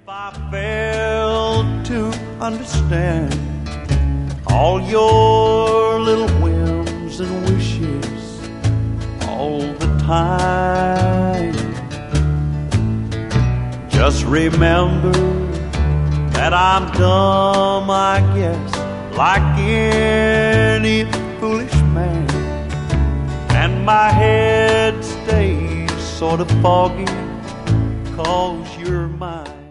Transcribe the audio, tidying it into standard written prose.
If I fail to understand all your little whims and wishes all the time, just remember that I'm dumb, I guess, like any foolish man, and my head stays sort of foggy 'cause you're mine.